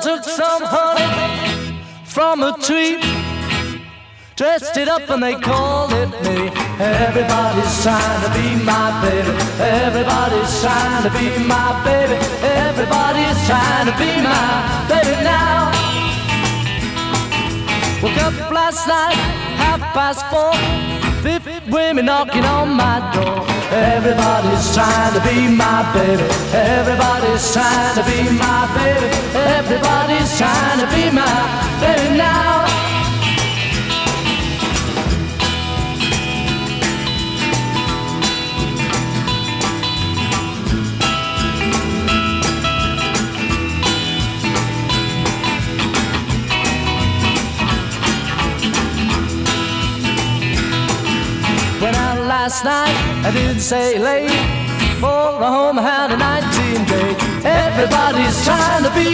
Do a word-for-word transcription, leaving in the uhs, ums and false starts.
took some honey from a tree, dressed it up and they called it me. Everybody's trying to be my baby. Everybody's trying to be my baby. Everybody's trying to be my baby now. Woke up last night, half past four, fifty women knocking on my door. Everybody's trying to be my baby. Everybody's trying to be my baby. Everybody's trying to be my baby now. Went out last night, I didn't say late, for a home I had a nineteen date. Everybody's trying to be